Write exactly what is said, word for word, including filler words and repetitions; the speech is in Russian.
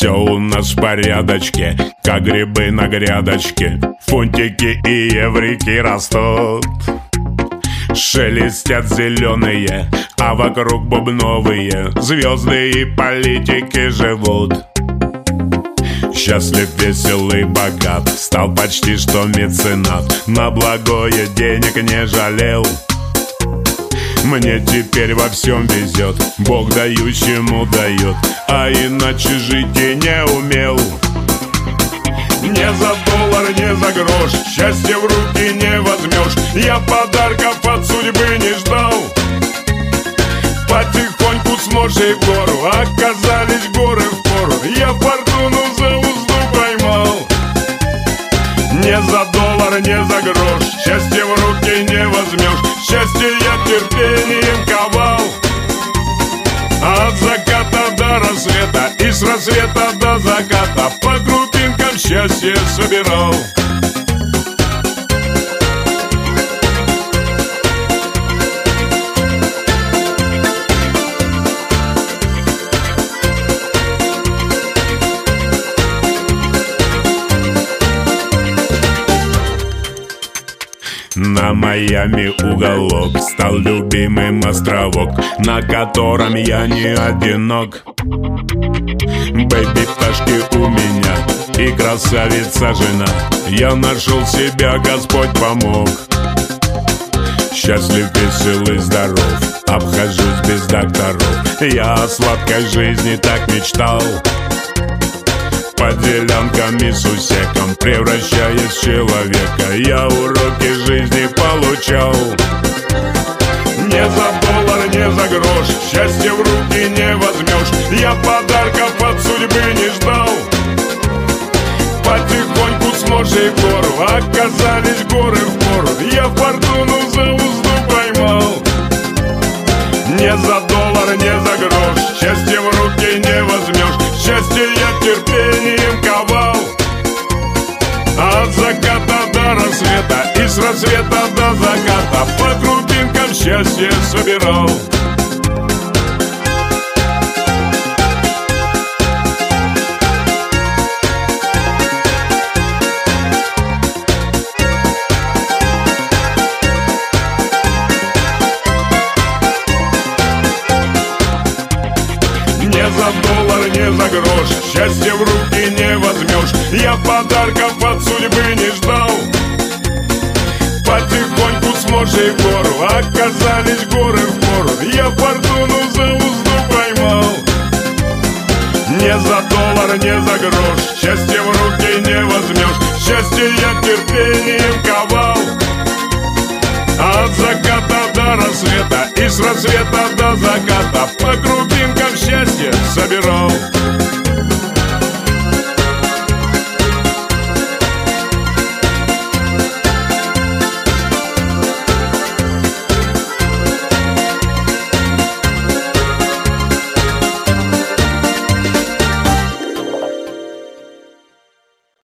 Все у нас в порядочке, как грибы на грядочке. Фунтики и еврики растут, шелестят зеленые, а вокруг бубновые. Звезды и политики живут. Счастлив, весел и богат, стал почти что меценат. На благое денег не жалел. Мне теперь во всем везет, Бог дающему дает, а иначе жить и не умел. Не за доллар, не за грош, счастье в руки не возьмешь. Я подарков от судьбы не ждал. Потихоньку с моржей в гору оказались горы впору. Я фортуну за узду поймал. Не за доллар, не за грош, счастье в руки не возьмешь. Счастье я терпением ковал. От заката до рассвета и с рассвета до заката по крупинкам счастье собирал. На Майами уголок стал любимым островок, на котором я не одинок. Бэйби, пташки у меня и красавица жена. Я нашел себя, Господь помог. Счастлив, весел и здоров, обхожусь без докторов. Я о сладкой жизни так мечтал. Под делянками с усеком, превращаясь в человека, я уроки жизни получал. Не за доллар, не за грош, счастье в руки не возьмешь. Я подарков от судьбы не ждал. Потихоньку с моржей в гору оказались горы впору. Я фортуну за узду поймал. Не за доллар, не за грош, счастье в руки не возьмешь. Счастье я терпением ковал. От заката до рассвета и с рассвета до заката по крупинкам счастье собирал. Не за доллар, не за грош, счастье в руки не возьмешь. Я подарков от судьбы не ждал. Потихоньку с моржей в гору оказались горы впору. Я фортуну за узду поймал. Не за доллар, не за грош, счастье в руки не возьмешь. Счастье я терпением ковал. От заката до рассвета и с рассвета до заката по крупинкам счастье собирал.